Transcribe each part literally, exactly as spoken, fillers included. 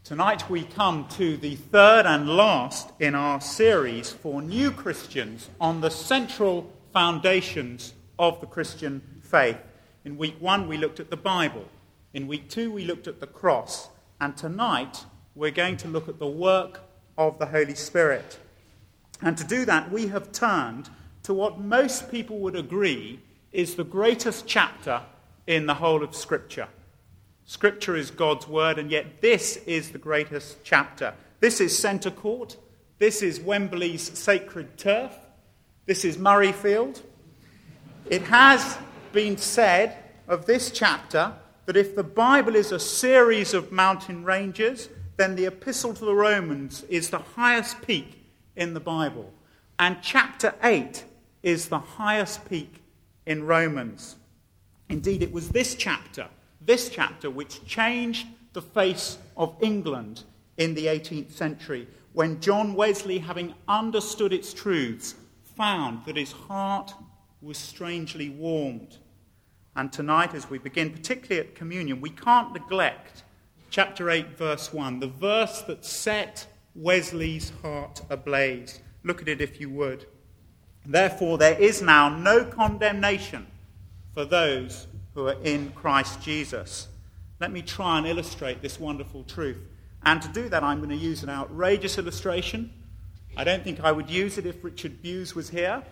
Tonight we come to the third and last in our series for new Christians on the central foundations of the Christian faith. In week one we looked at the Bible. In week two we looked at the cross. And tonight we're going to look at the work of the Holy Spirit. And to do that we have turned to what most people would agree is the greatest chapter in the whole of Scripture. Scripture is God's word, and yet this is the greatest chapter. This is Centre Court. This is Wembley's sacred turf. This is Murrayfield. It has been said of this chapter that if the Bible is a series of mountain ranges, then the Epistle to the Romans is the highest peak in the Bible. And chapter eight is the highest peak in Romans. Indeed, it was this chapter This chapter which changed the face of England in the eighteenth century, when John Wesley, having understood its truths, found that his heart was strangely warmed. And tonight, as we begin, particularly at communion, we can't neglect chapter eight, verse one, the verse that set Wesley's heart ablaze. Look at it if you would. Therefore, there is now no condemnation for those who are in Christ Jesus. Let me try and illustrate this wonderful truth. And to do that, I'm going to use an outrageous illustration. I don't think I would use it if Richard Buse was here.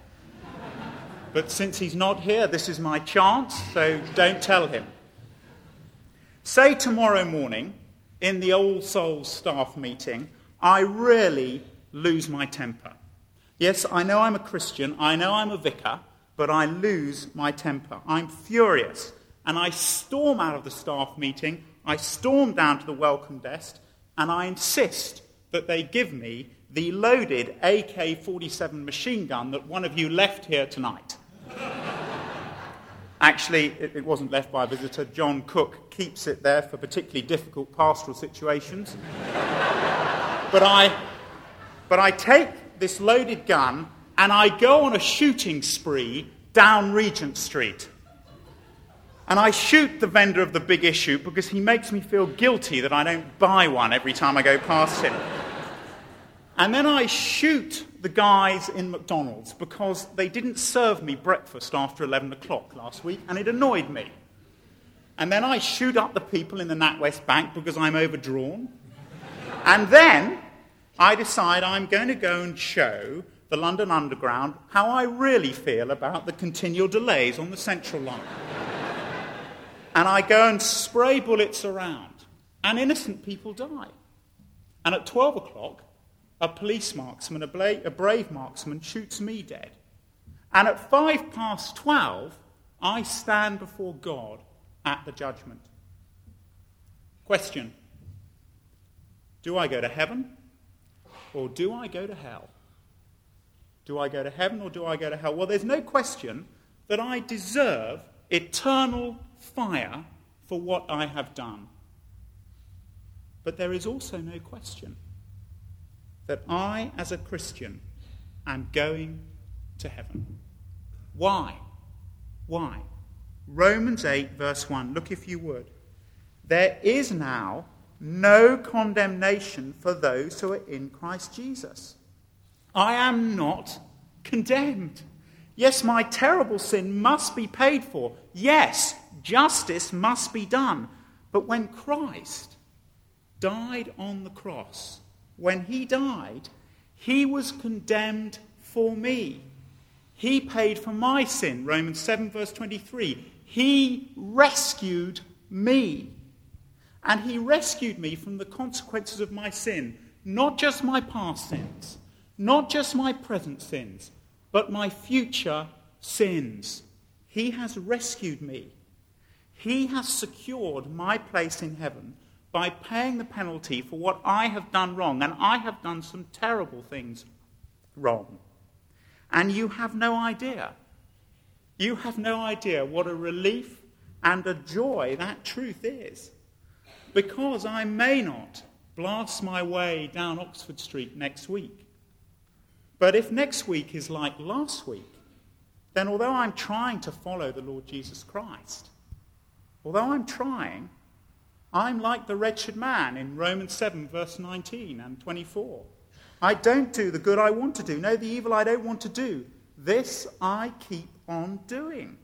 But since he's not here, this is my chance, so don't tell him. Say tomorrow morning, in the All Souls staff meeting, I really lose my temper. Yes, I know I'm a Christian, I know I'm a vicar, but I lose my temper. I'm furious. And I storm out of the staff meeting, I storm down to the welcome desk, and I insist that they give me the loaded A K forty-seven machine gun that one of you left here tonight. Actually, it, it wasn't left by a visitor. John Cook keeps it there for particularly difficult pastoral situations. but I, but I take this loaded gun and I go on a shooting spree down Regent Street. And I shoot the vendor of the big issue because he makes me feel guilty that I don't buy one every time I go past him. And then I shoot the guys in McDonald's because they didn't serve me breakfast after eleven o'clock last week, and it annoyed me. And then I shoot up the people in the NatWest Bank because I'm overdrawn. And then I decide I'm going to go and show the London Underground how I really feel about the continual delays on the Central Line. And I go and spray bullets around, and innocent people die. And at twelve o'clock, a police marksman, a, bla- a brave marksman, shoots me dead. And at five past twelve, I stand before God at the judgment. Question: do I go to heaven, or do I go to hell? Do I go to heaven or do I go to hell? Well, there's no question that I deserve eternal fire for what I have done. But there is also no question that I, as a Christian, am going to heaven. Why? Why? Romans eight, verse one. Look if you would. There is now no condemnation for those who are in Christ Jesus. I am not condemned. Yes, my terrible sin must be paid for. Yes, justice must be done. But when Christ died on the cross, when he died, he was condemned for me. He paid for my sin, Romans seven, verse twenty-three. He rescued me. And he rescued me from the consequences of my sin, not just my past sins, not just my present sins, but my future sins. He has rescued me. He has secured my place in heaven by paying the penalty for what I have done wrong. And I have done some terrible things wrong. And you have no idea. You have no idea what a relief and a joy that truth is. Because I may not blast my way down Oxford Street next week. But if next week is like last week, then although I'm trying to follow the Lord Jesus Christ, although I'm trying, I'm like the wretched man in Romans seven, verse nineteen and twenty-four. I don't do the good I want to do. No, the evil I don't want to do. This I keep on doing.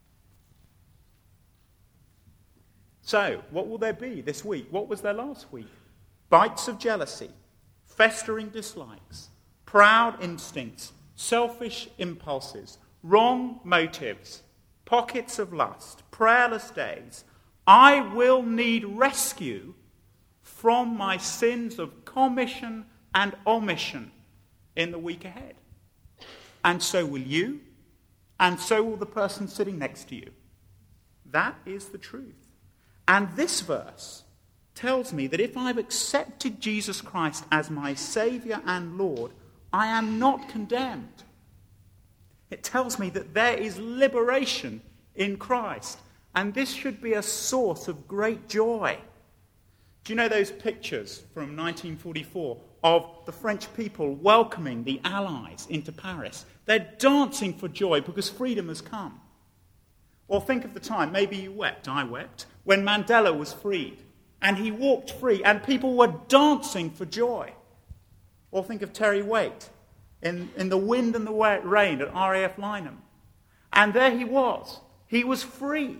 So, what will there be this week? What was there last week? Bites of jealousy, festering dislikes, proud instincts, selfish impulses, wrong motives, pockets of lust, prayerless days. I will need rescue from my sins of commission and omission in the week ahead. And so will you, and so will the person sitting next to you. That is the truth. And this verse tells me that if I've accepted Jesus Christ as my Saviour and Lord, I am not condemned. It tells me that there is liberation in Christ, and this should be a source of great joy. Do you know those pictures from nineteen forty-four of the French people welcoming the Allies into Paris? They're dancing for joy because freedom has come. Or think of the time, maybe you wept, I wept, when Mandela was freed, and he walked free, and people were dancing for joy. Or think of Terry Waite in, in the wind and the rain at R A F Lynham. And there he was. He was free.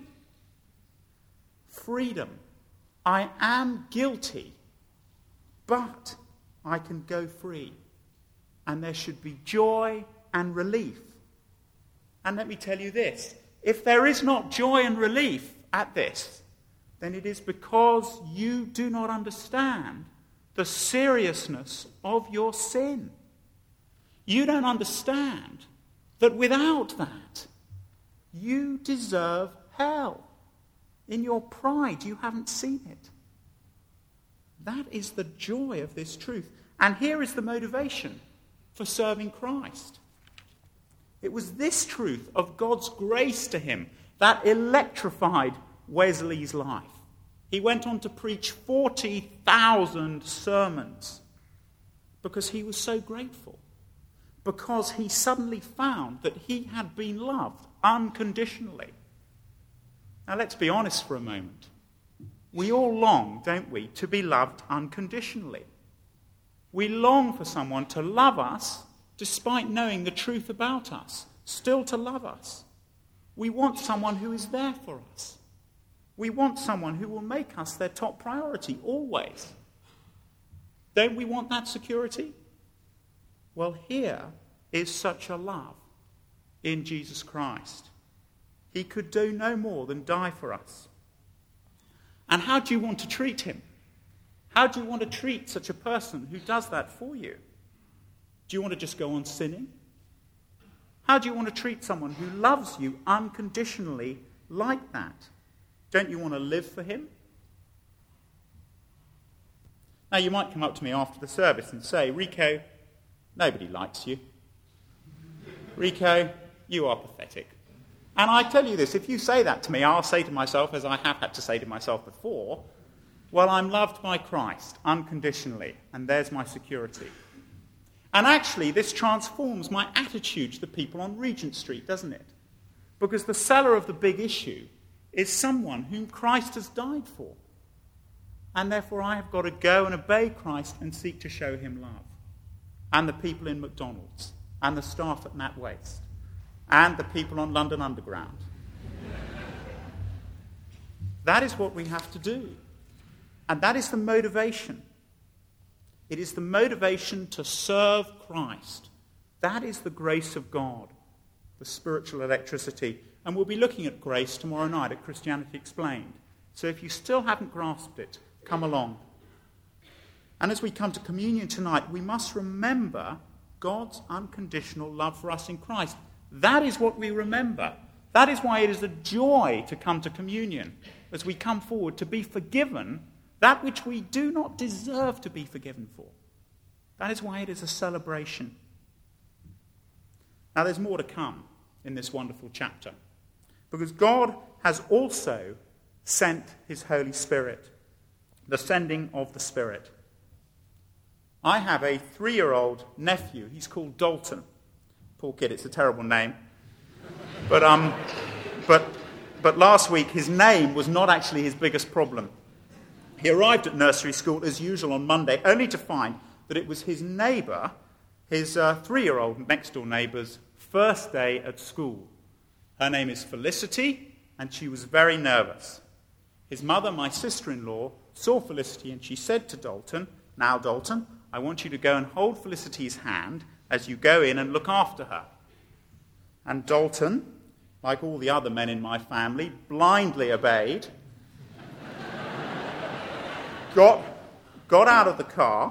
Freedom. I am guilty, but I can go free. And there should be joy and relief. And let me tell you this. If there is not joy and relief at this, then it is because you do not understand the seriousness of your sin. You don't understand that without that, you deserve hell. In your pride, you haven't seen it. That is the joy of this truth. And here is the motivation for serving Christ. It was this truth of God's grace to him that electrified Wesley's life. He went on to preach forty thousand sermons because he was so grateful. Because he suddenly found that he had been loved unconditionally. Now let's be honest for a moment. We all long, don't we, to be loved unconditionally. We long for someone to love us despite knowing the truth about us, still to love us. We want someone who is there for us. We want someone who will make us their top priority, always. Don't we want that security? Well, here is such a love in Jesus Christ. He could do no more than die for us. And how do you want to treat him? How do you want to treat such a person who does that for you? Do you want to just go on sinning? How do you want to treat someone who loves you unconditionally like that? Don't you want to live for him? Now, you might come up to me after the service and say, Rico, nobody likes you. Rico, you are pathetic. And I tell you this, if you say that to me, I'll say to myself, as I have had to say to myself before, well, I'm loved by Christ unconditionally, and there's my security. And actually, this transforms my attitude to the people on Regent Street, doesn't it? Because the seller of the big issue is someone whom Christ has died for. And therefore, I have got to go and obey Christ and seek to show him love. And the people in McDonald's, and the staff at NatWaste, and the people on London Underground. That is what we have to do. And that is the motivation. It is the motivation to serve Christ. That is the grace of God, the spiritual electricity. And we'll be looking at grace tomorrow night at Christianity Explained. So if you still haven't grasped it, come along. And as we come to communion tonight, we must remember God's unconditional love for us in Christ. That is what we remember. That is why it is a joy to come to communion, as we come forward to be forgiven that which we do not deserve to be forgiven for. That is why it is a celebration. Now, there's more to come in this wonderful chapter, because God has also sent his Holy Spirit, the sending of the Spirit. I have a three-year-old nephew. He's called Dalton. Poor kid, it's a terrible name. But um, but but last week his name was not actually his biggest problem. He arrived at nursery school as usual on Monday, only to find that it was his neighbour, his uh, three-year-old next-door neighbour's first day at school. Her name is Felicity, and she was very nervous. His mother, my sister-in-law, saw Felicity and she said to Dalton, "Now, Dalton, I want you to go and hold Felicity's hand as you go in and look after her." And Dalton, like all the other men in my family, blindly obeyed, got, got out of the car,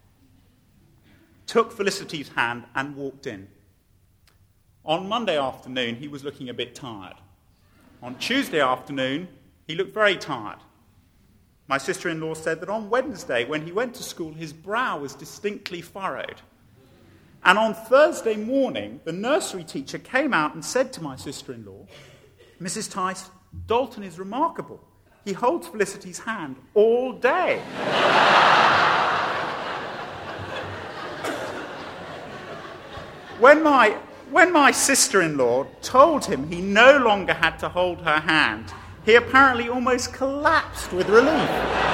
took Felicity's hand and walked in. On Monday afternoon, he was looking a bit tired. On Tuesday afternoon, he looked very tired. My sister-in-law said that on Wednesday, when he went to school, his brow was distinctly furrowed. And on Thursday morning, the nursery teacher came out and said to my sister-in-law, "Missus Tice, Dalton is remarkable. He holds Felicity's hand all day." When my, when my sister-in-law told him he no longer had to hold her hand, he apparently almost collapsed with relief.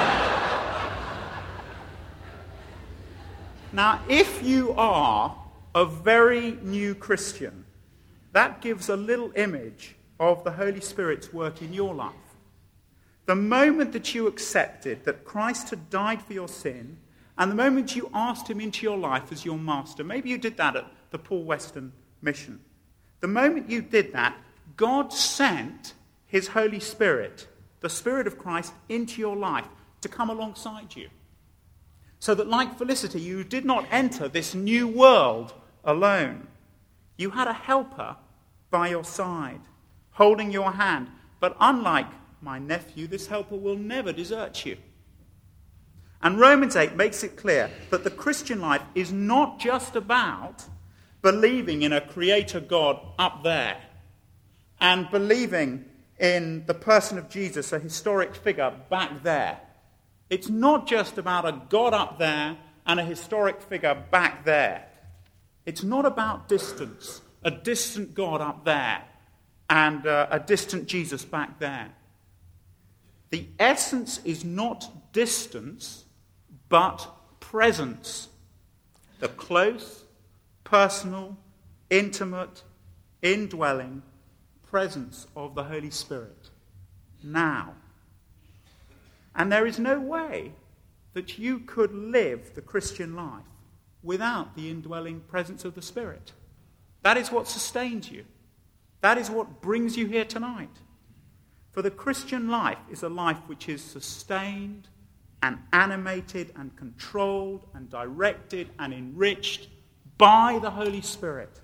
Now, if you are a very new Christian, that gives a little image of the Holy Spirit's work in your life. The moment that you accepted that Christ had died for your sin, and the moment you asked him into your life as your master, maybe you did that at the Paul Weston mission. The moment you did that, God sent his Holy Spirit, the Spirit of Christ, into your life to come alongside you. So that, like Felicity, you did not enter this new world alone. You had a helper by your side, holding your hand. But unlike my nephew, this helper will never desert you. And Romans eight makes it clear that the Christian life is not just about believing in a creator God up there and believing in the person of Jesus, a historic figure back there. It's not just about a God up there and a historic figure back there. It's not about distance, a distant God up there and uh, a distant Jesus back there. The essence is not distance, but presence. The close, personal, intimate, indwelling presence of the Holy Spirit now. And there is no way that you could live the Christian life without the indwelling presence of the Spirit. That is what sustains you. That is what brings you here tonight. For the Christian life is a life which is sustained and animated and controlled and directed and enriched by the Holy Spirit.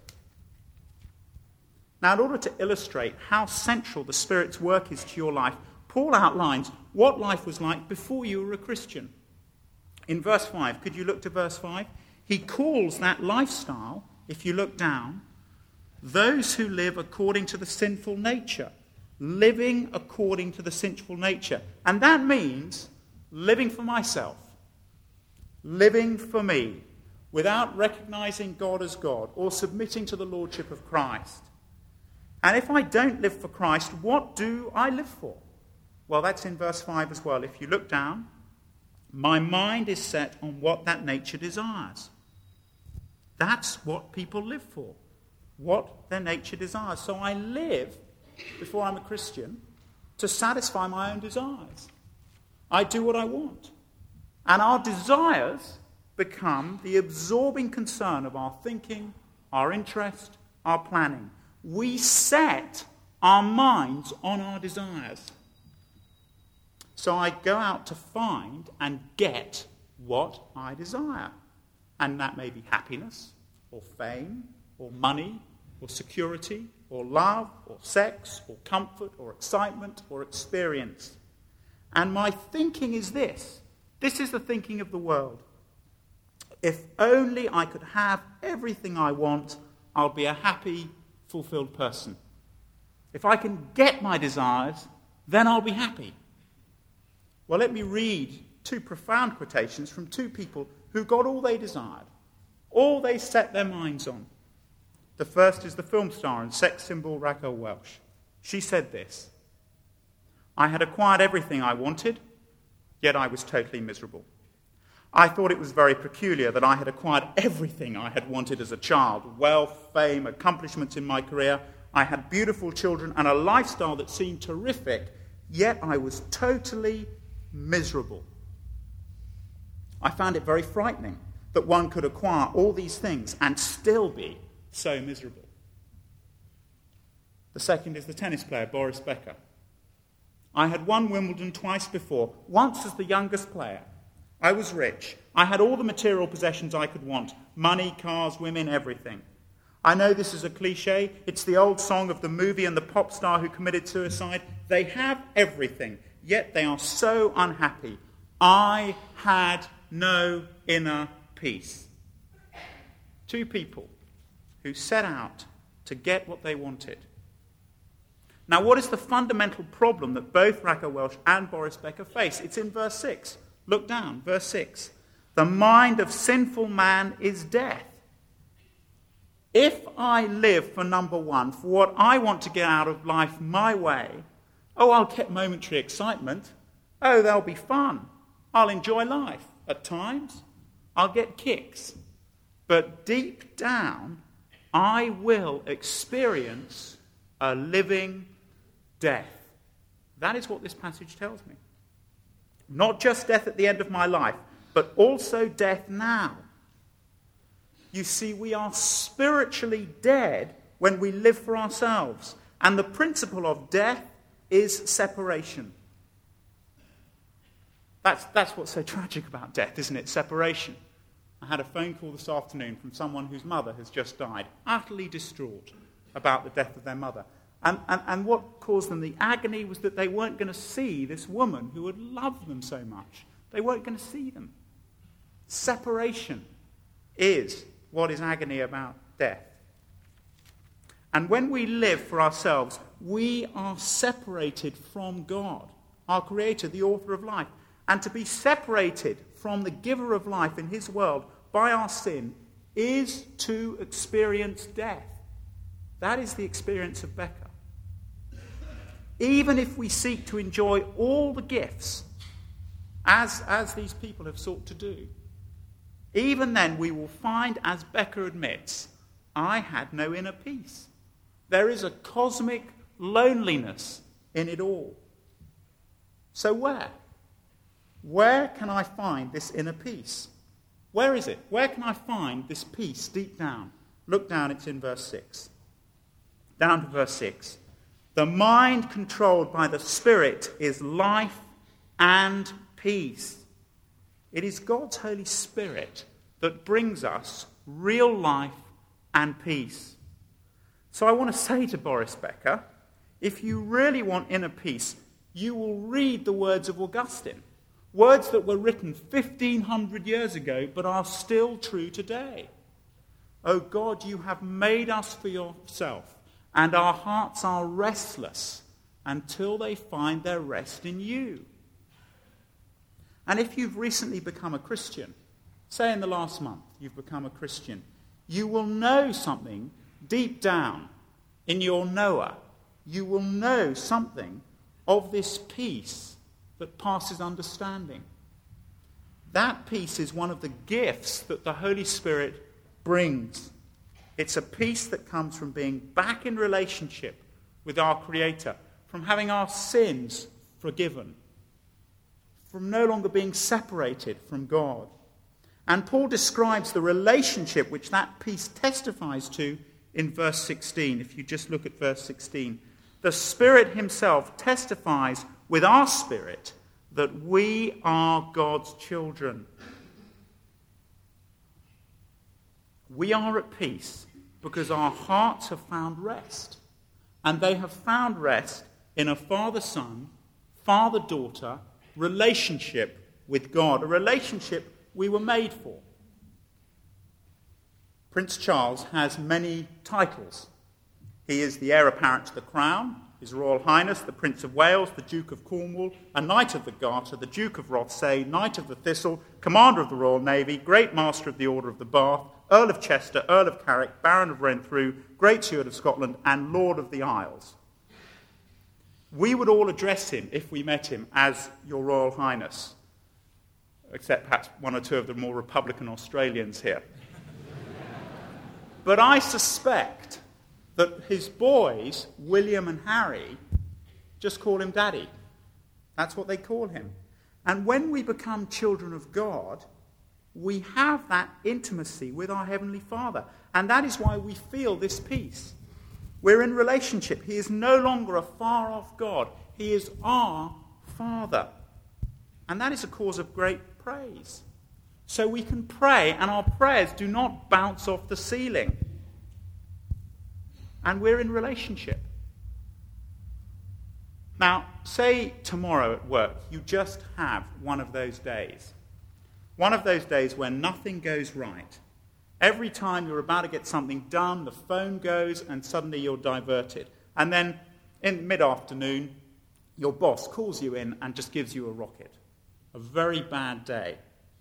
Now, in order to illustrate how central the Spirit's work is to your life, Paul outlines what life was like before you were a Christian. In verse five, could you look to verse five? He calls that lifestyle, if you look down, those who live according to the sinful nature. Living according to the sinful nature. And that means living for myself. Living for me, without recognizing God as God or submitting to the lordship of Christ. And if I don't live for Christ, what do I live for? Well, that's in verse five as well. If you look down, my mind is set on what that nature desires. That's what people live for, what their nature desires. So I live, before I'm a Christian, to satisfy my own desires. I do what I want. And our desires become the absorbing concern of our thinking, our interest, our planning. We set our minds on our desires. So I go out to find and get what I desire. And that may be happiness, or fame, or money, or security, or love, or sex, or comfort, or excitement, or experience. And my thinking is this. This is the thinking of the world. If only I could have everything I want, I'll be a happy, fulfilled person. If I can get my desires, then I'll be happy. Well, let me read two profound quotations from two people who got all they desired, all they set their minds on. The first is the film star and sex symbol Raquel Welch. She said this: "I had acquired everything I wanted. yet I was totally miserable. I thought it was very peculiar that I had acquired everything I had wanted as a child: wealth, fame, accomplishments in my career. I had beautiful children and a lifestyle that seemed terrific, yet I was totally miserable. I found it very frightening that one could acquire all these things and still be so miserable. The second is the tennis player, Boris Becker. I had won Wimbledon twice before, once as the youngest player. I was rich. I had all the material possessions I could want: money, cars, women, everything. I know this is a cliche. It's the old song of the movie and the pop star who committed suicide. They have everything, yet they are so unhappy. I had no inner peace. Two people who set out to get what they wanted. Now, what is the fundamental problem that both Raquel Welch and Boris Becker face? It's in verse six. Look down, verse six. The mind of sinful man is death. If I live for number one, for what I want to get out of life my way, oh, I'll get momentary excitement. Oh, that'll be fun. I'll enjoy life. At times, I'll get kicks. But deep down, I will experience a living death. That is what this passage tells me. Not just death at the end of my life, but also death now. You see, we are spiritually dead when we live for ourselves. And the principle of death is separation. That's, that's what's so tragic about death, isn't it? Separation. I had a phone call this afternoon from someone whose mother has just died, utterly distraught about the death of their mother. And, and, and what caused them the agony was that they weren't going to see this woman who had loved them so much. They weren't going to see them. Separation is what is agony about death. And when we live for ourselves, we are separated from God, our Creator, the author of life. And to be separated from the giver of life in his world by our sin is to experience death. That is the experience of Becker. Even if we seek to enjoy all the gifts, as, as these people have sought to do, even then we will find, as Becker admits, I had no inner peace. There is a cosmic loneliness in it all. So where? Where can I find this inner peace? Where is it? Where can I find this peace deep down? Look down, it's in verse six. Down to verse six. The mind controlled by the Spirit is life and peace. It is God's Holy Spirit that brings us real life and peace. So I want to say to Boris Becker, if you really want inner peace, you will read the words of Augustine. Words that were written fifteen hundred years ago, but are still true today. O God, you have made us for yourself, and our hearts are restless until they find their rest in you. And if you've recently become a Christian, say in the last month you've become a Christian, you will know something deep down in your knower. You will know something of this peace that passes understanding. That peace is one of the gifts that the Holy Spirit brings. It's a peace that comes from being back in relationship with our Creator, from having our sins forgiven, from no longer being separated from God. And Paul describes the relationship which that peace testifies to in verse sixteen. If you just look at verse sixteen. The Spirit himself testifies with our spirit that we are God's children. We are at peace because our hearts have found rest. And they have found rest in a father-son, father-daughter relationship with God, a relationship we were made for. Prince Charles has many titles. He is the heir apparent to the crown, His Royal Highness, the Prince of Wales, the Duke of Cornwall, a Knight of the Garter, the Duke of Rothesay, Knight of the Thistle, Commander of the Royal Navy, Great Master of the Order of the Bath, Earl of Chester, Earl of Carrick, Baron of Renfrew, Great Steward of Scotland, and Lord of the Isles. We would all address him, if we met him, as Your Royal Highness. except perhaps one or two of the more Republican Australians here. But I suspect that his boys, William and Harry, just call him Daddy. That's what they call him. And when we become children of God, we have that intimacy with our Heavenly Father. And that is why we feel this peace. We're in relationship. He is no longer a far-off God. He is our Father. And that is a cause of great praise. So we can pray, and our prayers do not bounce off the ceiling. And we're in relationship. Now, say tomorrow at work you just have one of those days. One of those days where nothing goes right. Every time you're about to get something done, the phone goes and suddenly you're diverted. And then in mid-afternoon, your boss calls you in and just gives you a rocket. A very bad day.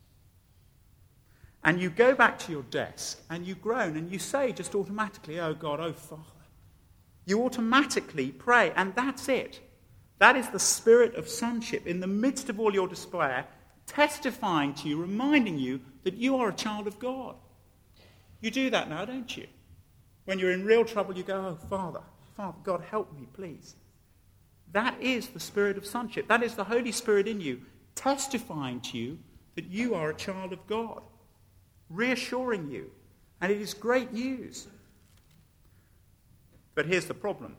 And you go back to your desk and you groan and you say just automatically, oh God, oh Father. You automatically pray, and that's it. That is the spirit of sonship in the midst of all your despair, testifying to you, reminding you that you are a child of God. You do that now, don't you? When you're in real trouble, you go, oh Father, Father, God, help me, please. That is the spirit of sonship. That is the Holy Spirit in you, testifying to you that you are a child of God, reassuring you. And it is great news. But here's the problem.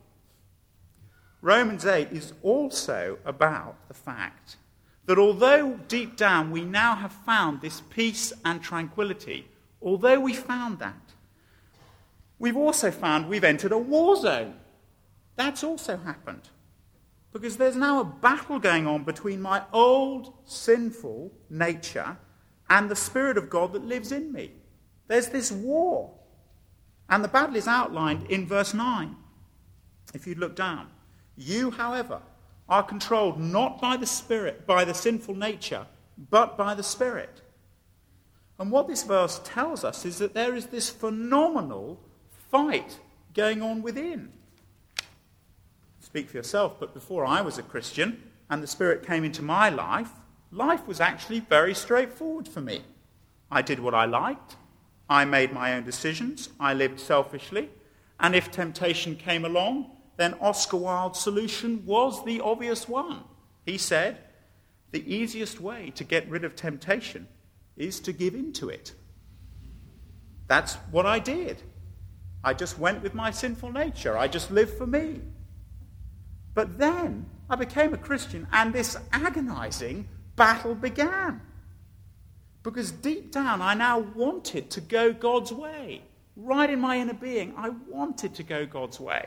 Romans eight is also about the fact that although deep down we now have found this peace and tranquility, although we found that, we've also found we've entered a war zone. That's also happened. Because there's now a battle going on between my old sinful nature and the Spirit of God that lives in me. There's this war. And the battle is outlined in verse nine. If you look down. You, however, are controlled not by the Spirit, by the sinful nature, but by the Spirit. And what this verse tells us is that there is this phenomenal fight going on within. Speak for yourself, but before I was a Christian and the Spirit came into my life, life was actually very straightforward for me. I did what I liked. I made my own decisions. I lived selfishly. And if temptation came along, then Oscar Wilde's solution was the obvious one. He said, the easiest way to get rid of temptation is to give in to it. That's what I did. I just went with my sinful nature. I just lived for me. But then I became a Christian, and this agonizing battle began. Because deep down, I now wanted to go God's way. Right in my inner being, I wanted to go God's way.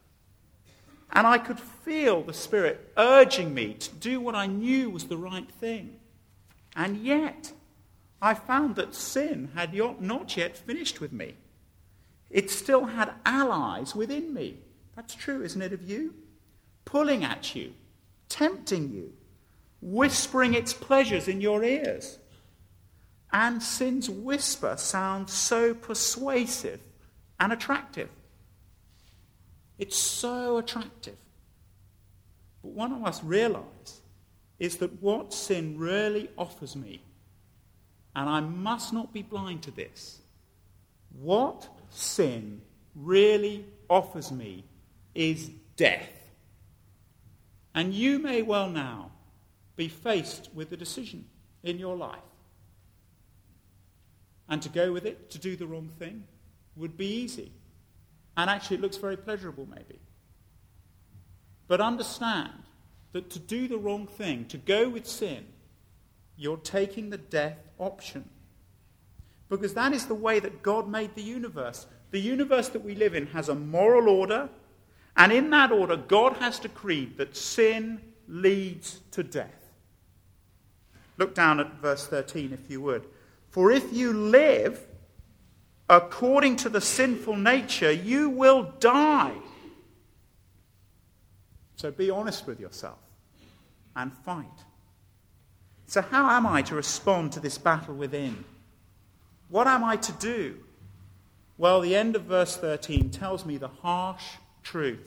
And I could feel the Spirit urging me to do what I knew was the right thing. And yet, I found that sin had not yet finished with me. It still had allies within me. That's true, isn't it, of you? Pulling at you, tempting you, whispering its pleasures in your ears. And sin's whisper sounds so persuasive and attractive. It's so attractive. But what I must realize is that what sin really offers me, and I must not be blind to this, what sin really offers me is death. And you may well now be faced with a decision in your life. And to go with it, to do the wrong thing, would be easy. And actually it looks very pleasurable maybe. But understand that to do the wrong thing, to go with sin, you're taking the death option. Because that is the way that God made the universe. The universe that we live in has a moral order, and in that order God has decreed that sin leads to death. Look down at verse thirteen if you would. For if you live according to the sinful nature, you will die. So be honest with yourself and fight. So how am I to respond to this battle within? What am I to do? Well, the end of verse thirteen tells me the harsh truth.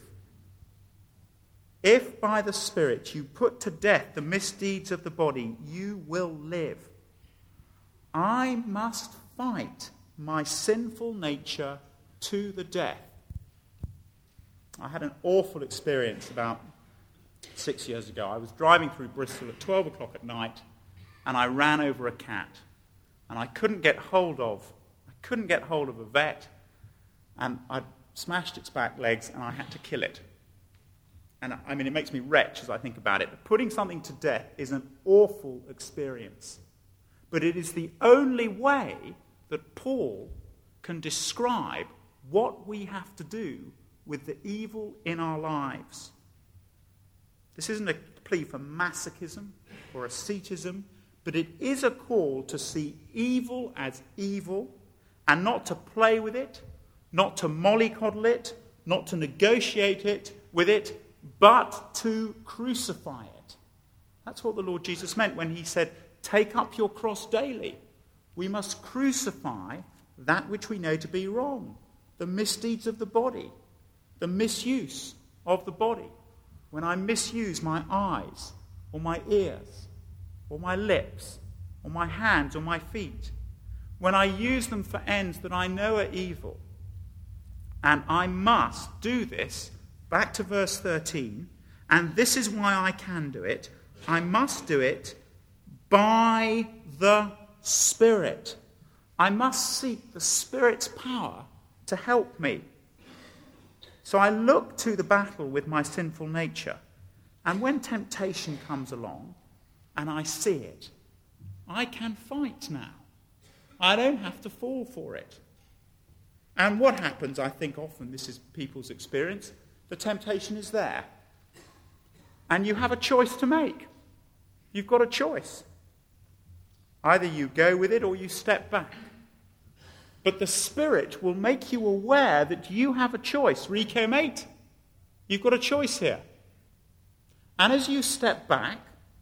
If by the Spirit you put to death the misdeeds of the body, you will live. I must fight my sinful nature to the death. I had an awful experience about six years ago. I was driving through Bristol at twelve o'clock at night, and I ran over a cat. And I couldn't get hold of, I couldn't get hold of a vet, and I smashed its back legs, and I had to kill it. And I mean, it makes me retch as I think about it. But putting something to death is an awful experience. But it is the only way that Paul can describe what we have to do with the evil in our lives. This isn't a plea for masochism or asceticism, but it is a call to see evil as evil and not to play with it, not to mollycoddle it, not to negotiate it with it, but to crucify it. That's what the Lord Jesus meant when he said, take up your cross daily. We must crucify that which we know to be wrong, the misdeeds of the body, the misuse of the body. When I misuse my eyes or my ears or my lips or my hands or my feet, when I use them for ends that I know are evil, and I must do this, back to verse thirteen, and this is why I can do it, I must do it by the Spirit. I must seek the Spirit's power to help me. So I look to the battle with my sinful nature, and when temptation comes along, and I see it, I can fight now. I don't have to fall for it. And what happens, I think often this is people's experience, the temptation is there. And you have a choice to make. You've got a choice. Either you go with it or you step back. But the Spirit will make you aware that you have a choice. Recom eight. You've got a choice here. And as you step back,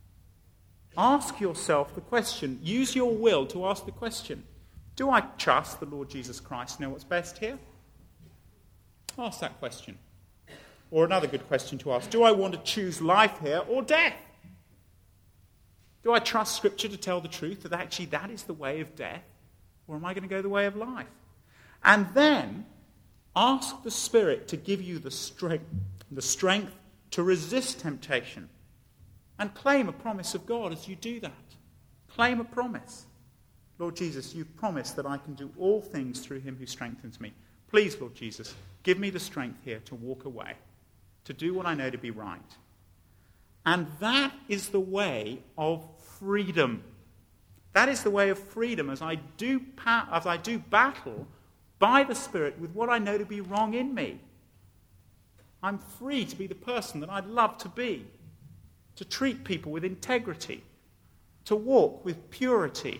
ask yourself the question. Use your will to ask the question. Do I trust the Lord Jesus Christ to know what's best here? Ask that question. Or another good question to ask. Do I want to choose life here or death? Do I trust Scripture to tell the truth that actually that is the way of death? Or am I going to go the way of life? And then ask the Spirit to give you the strength, the strength to resist temptation. And claim a promise of God as you do that. Claim a promise. Lord Jesus, you've promised that I can do all things through him who strengthens me. Please, Lord Jesus, give me the strength here to walk away, to do what I know to be right. And that is the way of freedom. That is the way of freedom as I do pa- as I do battle by the Spirit with what I know to be wrong in me. I'm free to be the person that I'd love to be, to treat people with integrity, to walk with purity,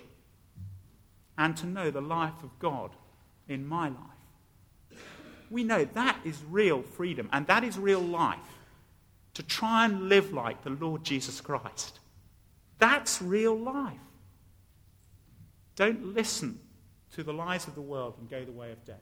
and to know the life of God in my life. We know that is real freedom, and that is real life, to try and live like the Lord Jesus Christ. That's real life. Don't listen to the lies of the world and go the way of death.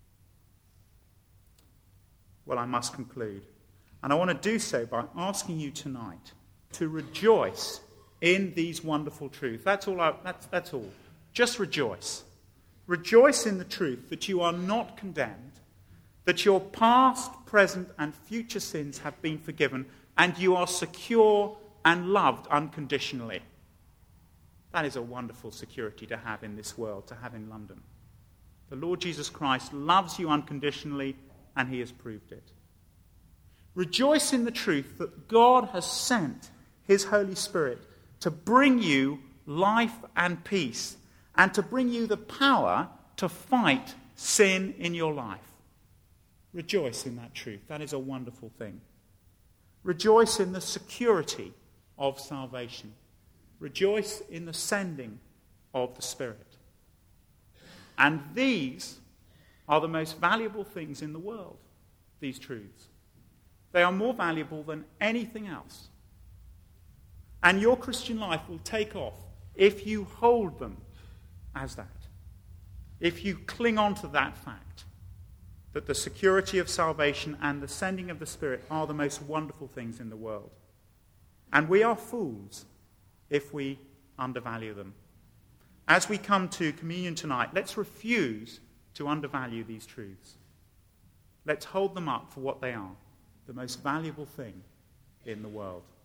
Well, I must conclude. And I want to do so by asking you tonight to rejoice in these wonderful truths. That's all. I, that's, that's all. Just rejoice. Rejoice in the truth that you are not condemned, that your past, present, and future sins have been forgiven, and you are secure and loved unconditionally. That is a wonderful security to have in this world, to have in London. The Lord Jesus Christ loves you unconditionally, and he has proved it. Rejoice in the truth that God has sent his Holy Spirit to bring you life and peace, and to bring you the power to fight sin in your life. Rejoice in that truth. That is a wonderful thing. Rejoice in the security of salvation. Rejoice in the sending of the Spirit. And these are the most valuable things in the world, these truths. They are more valuable than anything else. And your Christian life will take off if you hold them as that. If you cling on to that fact, that the security of salvation and the sending of the Spirit are the most wonderful things in the world. And we are fools if we undervalue them. as we come to communion tonight, let's refuse to undervalue these truths. Let's hold them up for what they are, the most valuable thing in the world.